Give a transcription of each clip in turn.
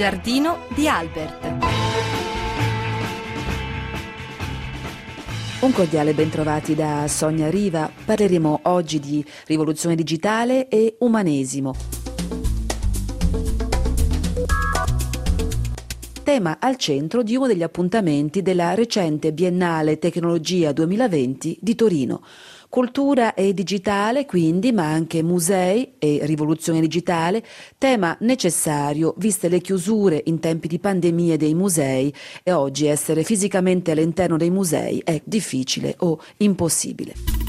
giardino di Albert. Un cordiale bentrovati da Sonia Riva. Parleremo oggi di rivoluzione digitale e umanesimo. Tema al centro di uno degli appuntamenti della recente Biennale Tecnologia 2020 di Torino. Cultura e digitale quindi, ma anche musei e rivoluzione digitale, tema necessario viste le chiusure in tempi di pandemie dei musei, e oggi essere fisicamente all'interno dei musei è difficile o impossibile.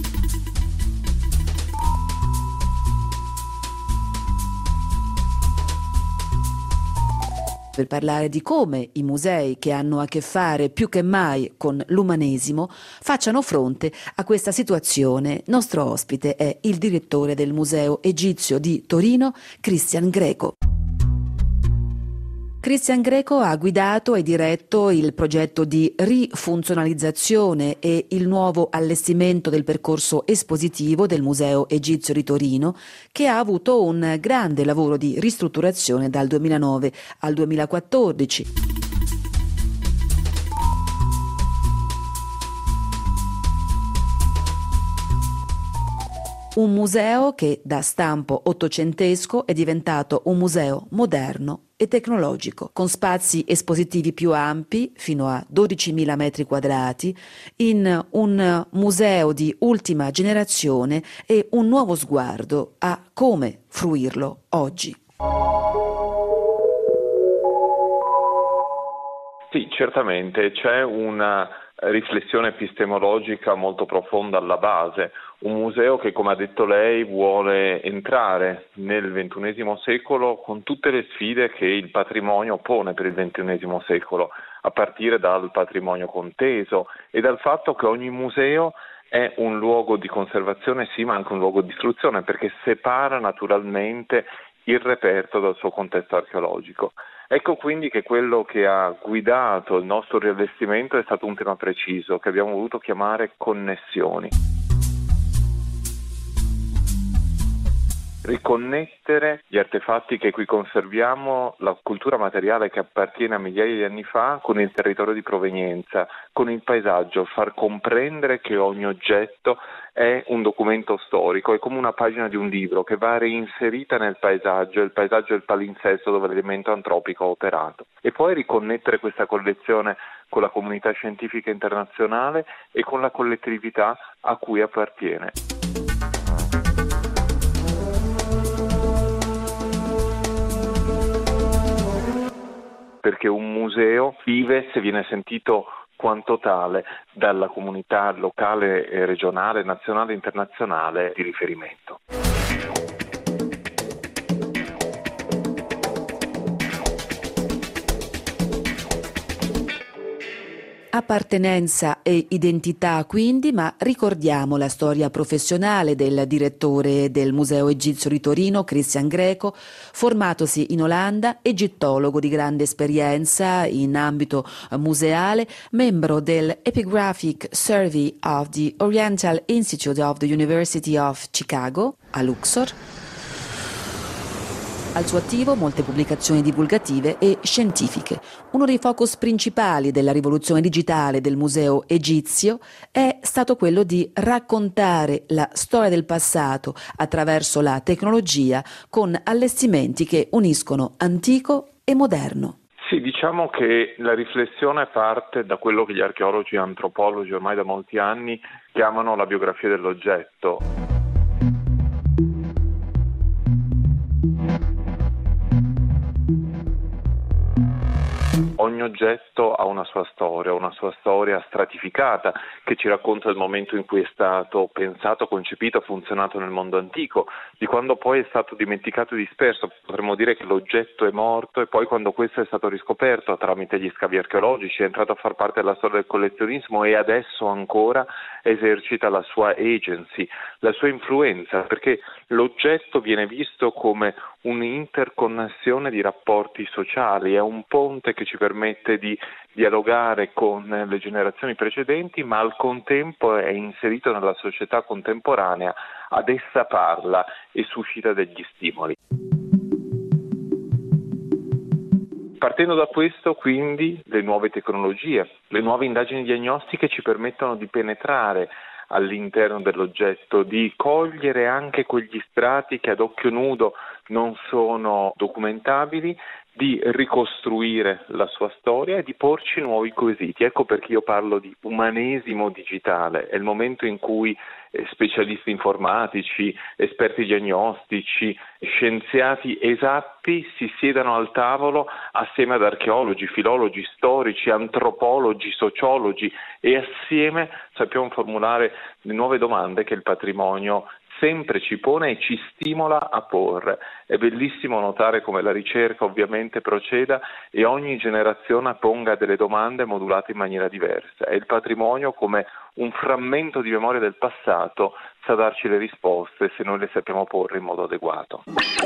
Per parlare di come i musei, che hanno a che fare più che mai con l'umanesimo, facciano fronte a questa situazione, nostro ospite è il direttore del Museo Egizio di Torino, Cristian Greco. Cristian Greco ha guidato e diretto il progetto di rifunzionalizzazione e il nuovo allestimento del percorso espositivo del Museo Egizio di Torino, che ha avuto un grande lavoro di ristrutturazione dal 2009 al 2014. Un museo che da stampo ottocentesco è diventato un museo moderno e tecnologico, con spazi espositivi più ampi, fino a 12.000 metri quadrati, in un museo di ultima generazione e un nuovo sguardo a come fruirlo oggi. Sì, certamente c'è una riflessione epistemologica molto profonda alla base. Un museo che, come ha detto lei, vuole entrare nel XXI secolo con tutte le sfide che il patrimonio pone per il XXI secolo, a partire dal patrimonio conteso e dal fatto che ogni museo è un luogo di conservazione, sì, ma anche un luogo di istruzione, perché separa naturalmente il reperto dal suo contesto archeologico. Ecco quindi che quello che ha guidato il nostro riallestimento è stato un tema preciso, che abbiamo voluto chiamare connessioni. Riconnettere gli artefatti che qui conserviamo, la cultura materiale che appartiene a migliaia di anni fa, con il territorio di provenienza, con il paesaggio, far comprendere che ogni oggetto è un documento storico, è come una pagina di un libro che va reinserita nel paesaggio, il paesaggio è il palinsesto dove l'elemento antropico ha operato. E poi riconnettere questa collezione con la comunità scientifica internazionale e con la collettività a cui appartiene. Perché un museo vive se viene sentito quanto tale dalla comunità locale, regionale, nazionale e internazionale di riferimento. Appartenenza e identità quindi, ma ricordiamo la storia professionale del direttore del Museo Egizio di Torino, Cristian Greco, formatosi in Olanda, egittologo di grande esperienza in ambito museale, membro del Epigraphic Survey of the Oriental Institute of the University of Chicago, a Luxor. Al suo attivo molte pubblicazioni divulgative e scientifiche. Uno dei focus principali della rivoluzione digitale del Museo Egizio è stato quello di raccontare la storia del passato attraverso la tecnologia, con allestimenti che uniscono antico e moderno. Sì, diciamo che la riflessione parte da quello che gli archeologi e antropologi ormai da molti anni chiamano la biografia dell'oggetto. Ogni oggetto ha una sua storia stratificata che ci racconta il momento in cui è stato pensato, concepito, funzionato nel mondo antico, di quando poi è stato dimenticato e disperso. Potremmo dire che l'oggetto è morto e poi quando questo è stato riscoperto tramite gli scavi archeologici è entrato a far parte della storia del collezionismo e adesso ancora esercita la sua agency, la sua influenza, perché l'oggetto viene visto come un'interconnessione di rapporti sociali, è un ponte che ci permette di dialogare con le generazioni precedenti, ma al contempo è inserito nella società contemporanea, ad essa parla e suscita degli stimoli. partendo da questo, quindi, le nuove tecnologie, le nuove indagini diagnostiche ci permettono di penetrare all'interno dell'oggetto, di cogliere anche quegli strati che ad occhio nudo non sono documentabili, di ricostruire la sua storia e di porci nuovi quesiti. Ecco perché io parlo di umanesimo digitale. È il momento in cui specialisti informatici, esperti diagnostici, scienziati esatti si siedano al tavolo assieme ad archeologi, filologi, storici, antropologi, sociologi e assieme sappiamo formulare le nuove domande che il patrimonio sempre ci pone e ci stimola a porre. È bellissimo notare come la ricerca ovviamente proceda e ogni generazione ponga delle domande modulate in maniera diversa e il patrimonio, come un frammento di memoria del passato, sa darci le risposte se noi le sappiamo porre in modo adeguato.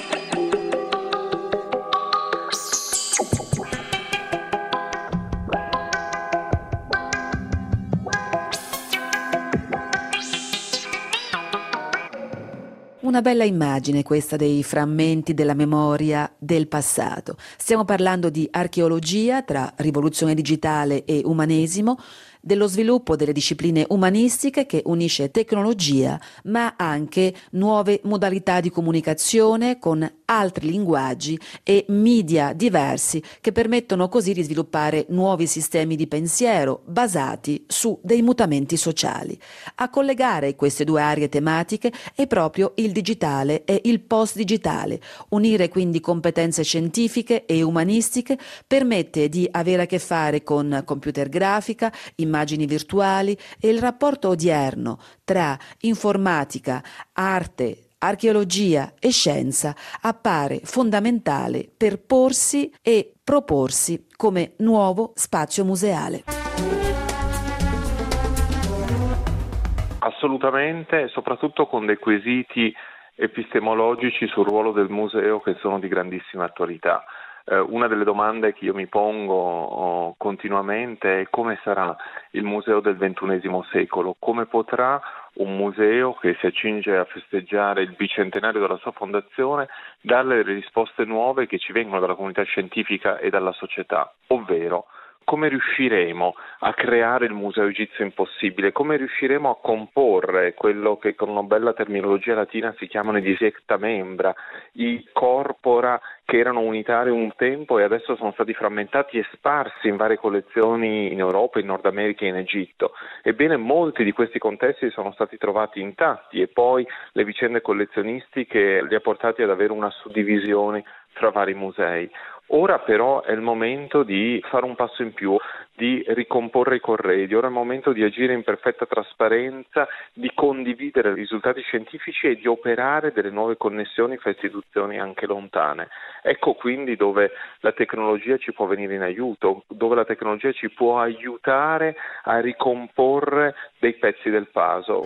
Una bella immagine questa dei frammenti della memoria del passato. Stiamo parlando di archeologia tra rivoluzione digitale e umanesimo, dello sviluppo delle discipline umanistiche che unisce tecnologia ma anche nuove modalità di comunicazione con altri linguaggi e media diversi che permettono così di sviluppare nuovi sistemi di pensiero basati su dei mutamenti sociali. A collegare queste due aree tematiche è proprio il digitale e il post-digitale. Unire quindi competenze scientifiche e umanistiche permette di avere a che fare con computer grafica, immagini virtuali e il rapporto odierno tra informatica, arte, archeologia e scienza appare fondamentale per porsi e proporsi come nuovo spazio museale. Assolutamente, soprattutto con dei quesiti epistemologici sul ruolo del museo che sono di grandissima attualità. Una delle domande che io mi pongo continuamente è come sarà il museo del XXI secolo, come potrà un museo che si accinge a festeggiare il bicentenario della sua fondazione dare le risposte nuove che ci vengono dalla comunità scientifica e dalla società, ovvero come riusciremo a creare il museo egizio impossibile, come riusciremo a comporre quello che con una bella terminologia latina si chiamano i disecta membra, i corpora che erano unitari un tempo e adesso sono stati frammentati e sparsi in varie collezioni in Europa, in Nord America e in Egitto. Ebbene, molti di questi contesti sono stati trovati intatti e poi le vicende collezionistiche li ha portati ad avere una suddivisione fra vari musei. Ora però è il momento di fare un passo in più, di ricomporre i corredi, ora è il momento di agire in perfetta trasparenza, di condividere i risultati scientifici e di operare delle nuove connessioni fra istituzioni anche lontane. Ecco quindi dove la tecnologia ci può venire in aiuto, dove la tecnologia ci può aiutare a ricomporre dei pezzi del puzzle.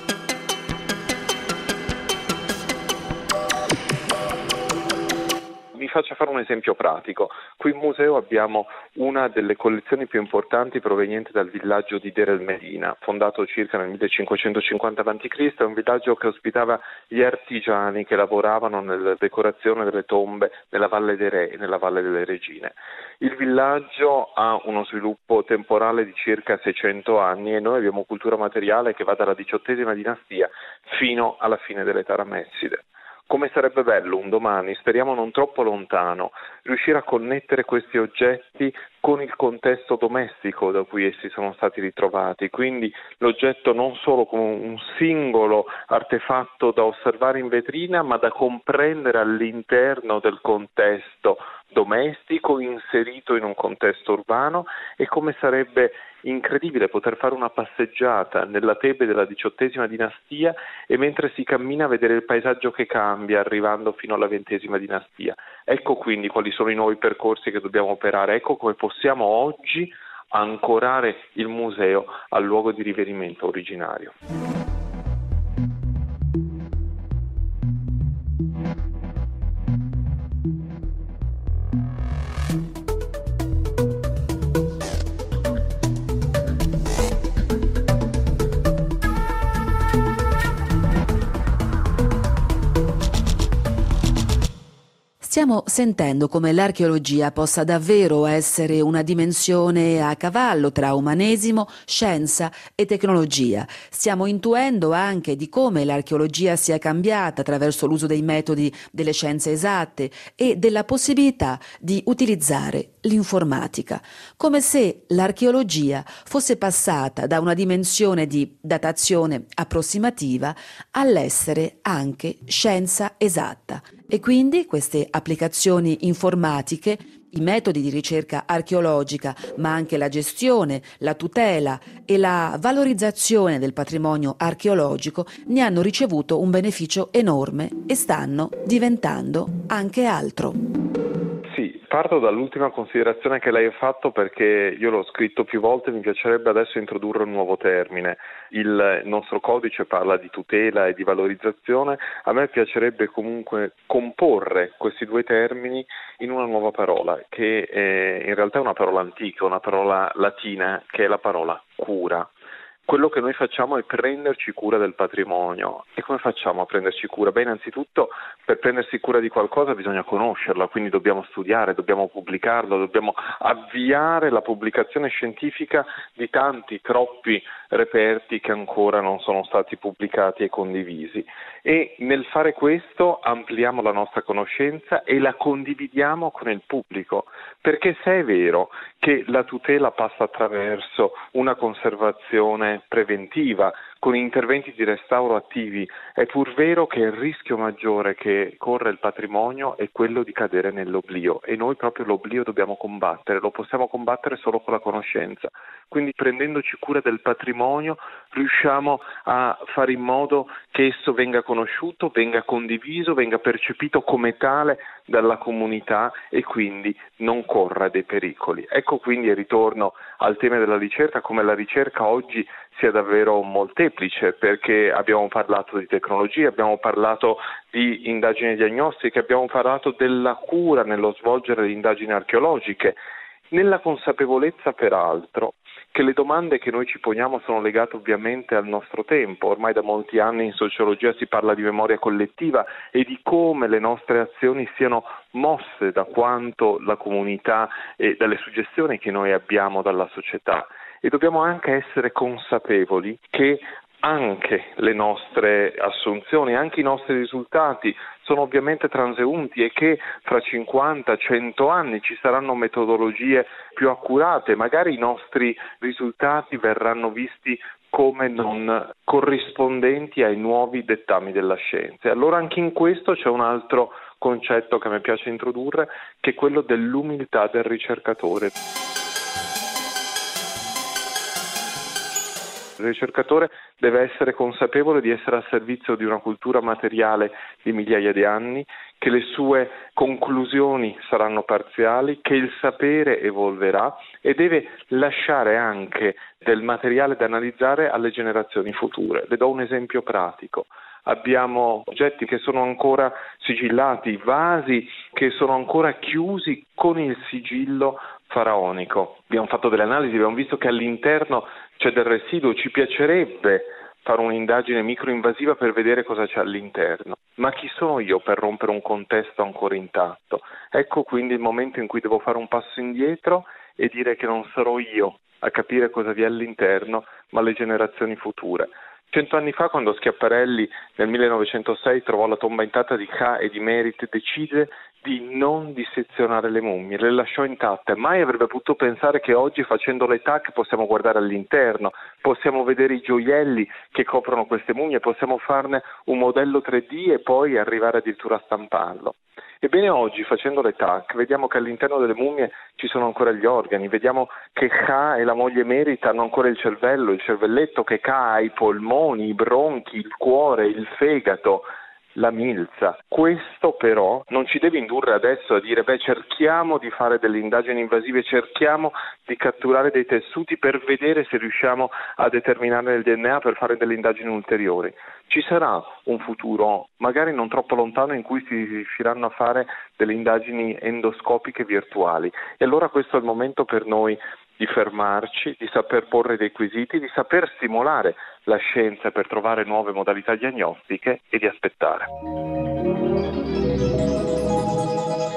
Vi faccio fare un esempio pratico. Qui in museo abbiamo una delle collezioni più importanti provenienti dal villaggio di Deir el-Medina, fondato circa nel 1550 a.C., è un villaggio che ospitava gli artigiani che lavoravano nella decorazione delle tombe nella Valle dei Re e nella Valle delle Regine. Il villaggio ha uno sviluppo temporale di circa 600 anni e noi abbiamo cultura materiale che va dalla XVIII dinastia fino alla fine dell'età ramesside. Come sarebbe bello un domani, speriamo non troppo lontano, riuscire a connettere questi oggetti con il contesto domestico da cui essi sono stati ritrovati, quindi l'oggetto non solo come un singolo artefatto da osservare in vetrina, ma da comprendere all'interno del contesto domestico, inserito in un contesto urbano, e come sarebbe incredibile poter fare una passeggiata nella Tebe della XVIII dinastia e mentre si cammina vedere il paesaggio che cambia arrivando fino alla XX dinastia. Ecco quindi quali sono i nuovi percorsi che dobbiamo operare, ecco come possiamo oggi ancorare il museo al luogo di riferimento originario. Stiamo sentendo come l'archeologia possa davvero essere una dimensione a cavallo tra umanesimo, scienza e tecnologia. Stiamo intuendo anche di come l'archeologia sia cambiata attraverso l'uso dei metodi delle scienze esatte e della possibilità di utilizzare l'informatica, come se l'archeologia fosse passata da una dimensione di datazione approssimativa all'essere anche scienza esatta. E quindi queste applicazioni informatiche, i metodi di ricerca archeologica, ma anche la gestione, la tutela e la valorizzazione del patrimonio archeologico ne hanno ricevuto un beneficio enorme e stanno diventando anche altro. Sì, parto dall'ultima considerazione che lei ha fatto perché io l'ho scritto più volte, mi piacerebbe adesso introdurre un nuovo termine. Il nostro codice parla di tutela e di valorizzazione, a me piacerebbe comunque comporre questi due termini in una nuova parola, che in realtà è una parola antica, una parola latina, che è la parola cura. Quello che noi facciamo è prenderci cura del patrimonio. E come facciamo a prenderci cura? Beh, innanzitutto per prendersi cura di qualcosa bisogna conoscerla, quindi dobbiamo studiare, dobbiamo pubblicarlo, dobbiamo avviare la pubblicazione scientifica di tanti, troppi reperti che ancora non sono stati pubblicati e condivisi. E nel fare questo ampliamo la nostra conoscenza e la condividiamo con il pubblico, perché se è vero che la tutela passa attraverso una conservazione preventiva, con interventi di restauro attivi, è pur vero che il rischio maggiore che corre il patrimonio è quello di cadere nell'oblio e noi proprio l'oblio dobbiamo combattere, lo possiamo combattere solo con la conoscenza. Quindi prendendoci cura del patrimonio riusciamo a fare in modo che esso venga conosciuto, venga condiviso, venga percepito come tale dalla comunità e quindi non corra dei pericoli. Ecco quindi il ritorno al tema della ricerca, come la ricerca oggi sia davvero molteplice, perché abbiamo parlato di tecnologia, abbiamo parlato di indagini diagnostiche, abbiamo parlato della cura nello svolgere le indagini archeologiche, nella consapevolezza peraltro che le domande che noi ci poniamo sono legate ovviamente al nostro tempo. Ormai da molti anni in sociologia si parla di memoria collettiva e di come le nostre azioni siano mosse da quanto la comunità e dalle suggestioni che noi abbiamo dalla società. E dobbiamo anche essere consapevoli che anche le nostre assunzioni, anche i nostri risultati sono ovviamente transeunti e che fra 50-100 anni ci saranno metodologie più accurate, magari i nostri risultati verranno visti come non corrispondenti ai nuovi dettami della scienza. E allora anche in questo c'è un altro concetto che mi piace introdurre, che è quello dell'umiltà del ricercatore. Il ricercatore deve essere consapevole di essere al servizio di una cultura materiale di migliaia di anni, che le sue conclusioni saranno parziali, che il sapere evolverà e deve lasciare anche del materiale da analizzare alle generazioni future. Le do un esempio pratico. Abbiamo oggetti che sono ancora sigillati, vasi che sono ancora chiusi con il sigillo faraonico. Abbiamo fatto delle analisi, abbiamo visto che all'interno c'è del residuo, ci piacerebbe fare un'indagine microinvasiva per vedere cosa c'è all'interno. Ma chi sono io per rompere un contesto ancora intatto? Ecco quindi il momento in cui devo fare un passo indietro e dire che non sarò io a capire cosa vi è all'interno, ma le generazioni future. 100 anni fa, quando Schiaparelli nel 1906 trovò la tomba intatta di Ka e di Merit, decise di non dissezionare le mummie, le lasciò intatte. Mai avrebbe potuto pensare che oggi, facendo le TAC, possiamo guardare all'interno, possiamo vedere i gioielli che coprono queste mummie, possiamo farne un modello 3D e poi arrivare addirittura a stamparlo. Ebbene oggi, facendo le TAC, vediamo che all'interno delle mummie ci sono ancora gli organi, vediamo che Ka e la moglie Merit hanno ancora il cervello, il cervelletto, che Ka ha i polmoni, i bronchi, il cuore, il fegato, la milza. Questo però non ci deve indurre adesso a dire cerchiamo di fare delle indagini invasive, cerchiamo di catturare dei tessuti per vedere se riusciamo a determinare il DNA per fare delle indagini ulteriori. Ci sarà un futuro, magari non troppo lontano, in cui si riusciranno a fare delle indagini endoscopiche virtuali e allora questo è il momento per noi di fermarci, di saper porre dei quesiti, di saper stimolare la scienza per trovare nuove modalità diagnostiche e di aspettare.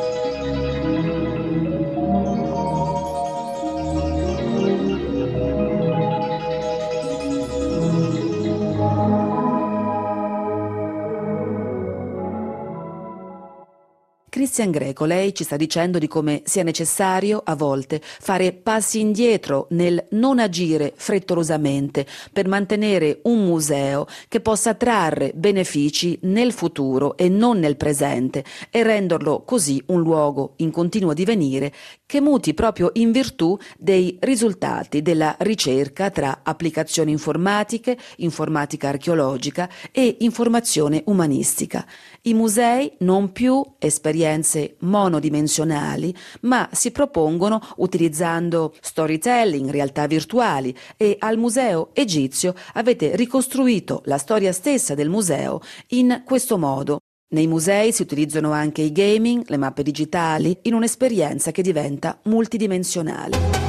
Christian Greco, lei ci sta dicendo di come sia necessario a volte fare passi indietro nel non agire frettolosamente per mantenere un museo che possa trarre benefici nel futuro e non nel presente e renderlo così un luogo in continuo divenire che muti proprio in virtù dei risultati della ricerca tra applicazioni informatiche, informatica archeologica e informazione umanistica. I musei non più esperienze monodimensionali, ma si propongono utilizzando storytelling, realtà virtuali, e al Museo Egizio avete ricostruito la storia stessa del museo in questo modo. Nei musei si utilizzano anche i gaming, le mappe digitali, in un'esperienza che diventa multidimensionale.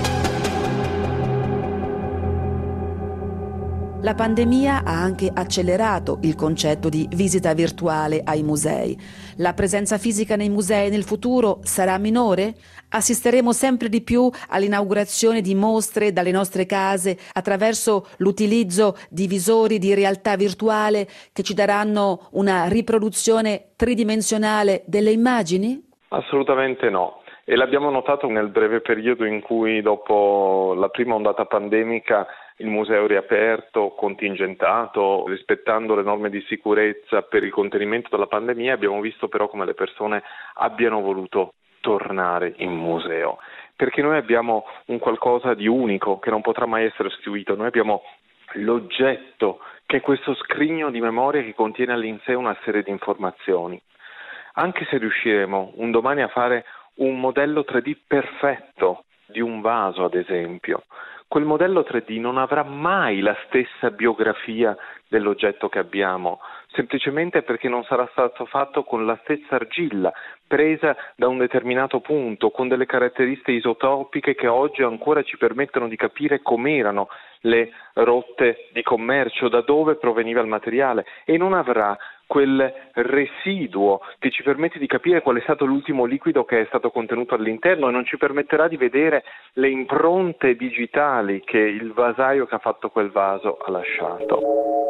La pandemia ha anche accelerato il concetto di visita virtuale ai musei. La presenza fisica nei musei nel futuro sarà minore? Assisteremo sempre di più all'inaugurazione di mostre dalle nostre case attraverso l'utilizzo di visori di realtà virtuale che ci daranno una riproduzione tridimensionale delle immagini? Assolutamente no. E l'abbiamo notato nel breve periodo in cui, dopo la prima ondata pandemica, il museo è riaperto, contingentato, rispettando le norme di sicurezza per il contenimento della pandemia. Abbiamo visto però come le persone abbiano voluto tornare in museo, perché noi abbiamo un qualcosa di unico che non potrà mai essere sostituito. Noi abbiamo l'oggetto, che è questo scrigno di memoria che contiene in sé una serie di informazioni. Anche se riusciremo un domani a fare un modello 3D perfetto di un vaso, ad esempio, quel modello 3D non avrà mai la stessa biografia dell'oggetto che abbiamo, semplicemente perché non sarà stato fatto con la stessa argilla, presa da un determinato punto, con delle caratteristiche isotopiche che oggi ancora ci permettono di capire com'erano le rotte di commercio, da dove proveniva il materiale, e non avrà quel residuo che ci permette di capire qual è stato l'ultimo liquido che è stato contenuto all'interno, e non ci permetterà di vedere le impronte digitali che il vasaio che ha fatto quel vaso ha lasciato.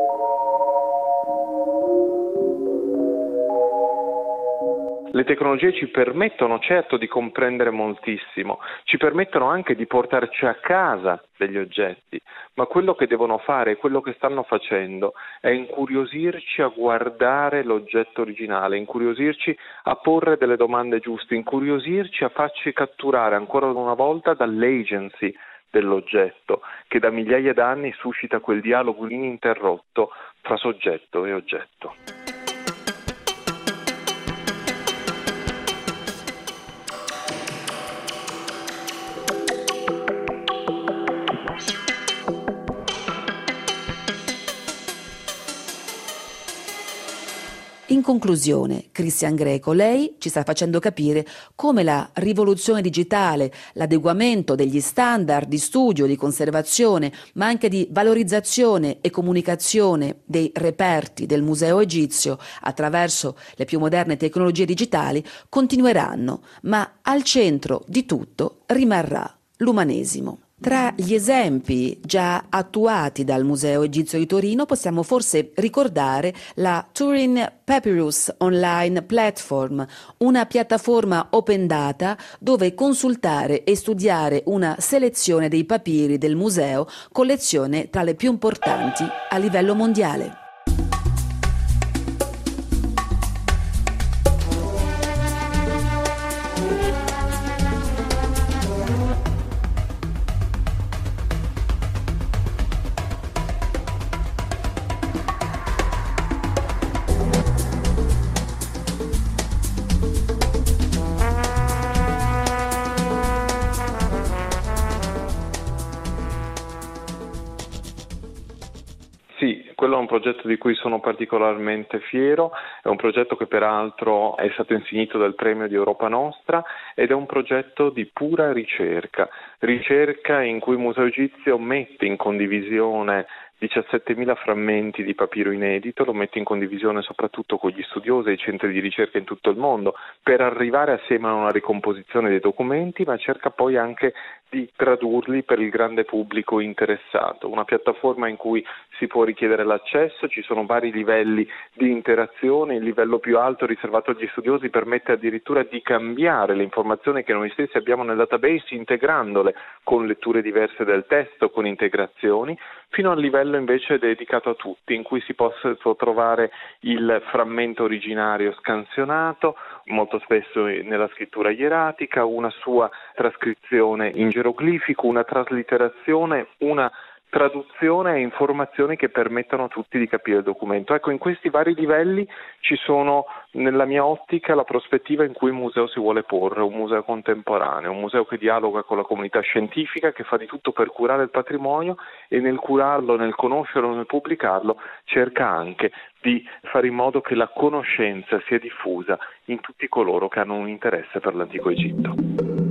Le tecnologie ci permettono certo di comprendere moltissimo, ci permettono anche di portarci a casa degli oggetti, ma quello che devono fare, quello che stanno facendo, è incuriosirci a guardare l'oggetto originale, incuriosirci a porre delle domande giuste, incuriosirci a farci catturare ancora una volta dall'agency dell'oggetto, che da migliaia d'anni suscita quel dialogo ininterrotto fra soggetto e oggetto. In conclusione, Christian Greco, lei ci sta facendo capire come la rivoluzione digitale, l'adeguamento degli standard di studio, di conservazione, ma anche di valorizzazione e comunicazione dei reperti del Museo Egizio attraverso le più moderne tecnologie digitali continueranno, ma al centro di tutto rimarrà l'umanesimo. Tra gli esempi già attuati dal Museo Egizio di Torino possiamo forse ricordare la Turin Papyrus Online Platform, una piattaforma open data dove consultare e studiare una selezione dei papiri del museo, collezione tra le più importanti a livello mondiale. Quello è un progetto di cui sono particolarmente fiero, è un progetto che peraltro è stato insignito del premio di Europa Nostra ed è un progetto di pura ricerca in cui il Museo Egizio mette in condivisione 17.000 frammenti di papiro inedito, lo mette in condivisione soprattutto con gli studiosi e i centri di ricerca in tutto il mondo per arrivare assieme a una ricomposizione dei documenti, ma cerca poi anche di tradurli per il grande pubblico interessato, una piattaforma in cui si può richiedere all'accesso, ci sono vari livelli di interazione, il livello più alto riservato agli studiosi permette addirittura di cambiare le informazioni che noi stessi abbiamo nel database integrandole con letture diverse del testo, con integrazioni, fino al livello invece dedicato a tutti, in cui si può trovare il frammento originario scansionato, molto spesso nella scrittura ieratica, una sua trascrizione in geroglifico, una traslitterazione, una traduzione e informazioni che permettono a tutti di capire il documento. Ecco, in questi vari livelli ci sono, nella mia ottica, la prospettiva in cui il museo si vuole porre, un museo contemporaneo, un museo che dialoga con la comunità scientifica, che fa di tutto per curare il patrimonio e nel curarlo, nel conoscerlo, nel pubblicarlo, cerca anche di fare in modo che la conoscenza sia diffusa in tutti coloro che hanno un interesse per l'antico Egitto.